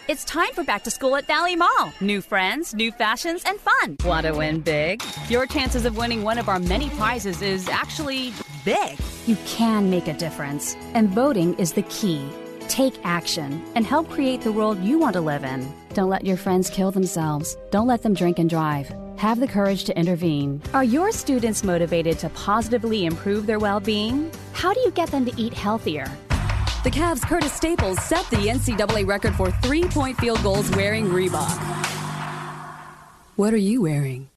It's time for back to school at Valley Mall. New friends, new fashions, and fun. Want to win big? Your chances of winning one of our many prizes is actually big. You can make a difference, and voting is the key. Take action and help create the world you want to live in. Don't let your friends kill themselves. Don't let them drink and drive. Have the courage to intervene. Are your students motivated to positively improve their well-being? How do you get them to eat healthier? The Cavs' Curtis Staples set the NCAA record for three-point field goals wearing Reebok. What are you wearing?